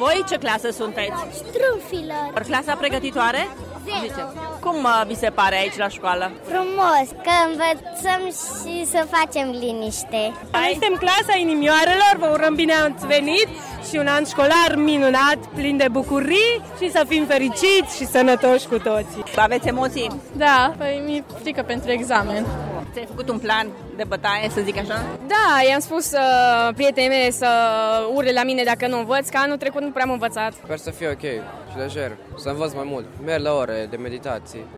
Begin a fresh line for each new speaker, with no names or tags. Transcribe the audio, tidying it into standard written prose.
Voi ce clasă sunteți?
Strufilor.
Clasa pregătitoare?
10.
Cum vi se pare aici la școală?
Frumos, că învățăm și să facem liniște.
Noi suntem clasa inimioarelor, vă urăm bine ați venit și un an școlar minunat, plin de bucurii și să fim fericiți și sănătoși cu toții.
Aveți emoții?
Da, păi mi-e frică pentru examen.
Ți-ai făcut un plan de bătaie, să zic așa?
Da, i-am spus prietenii mele să urle la mine dacă nu învăț, că anul trecut nu prea am învățat.
Sper să fie ok și lejer, să învăț mai mult. Merg la ore de meditații.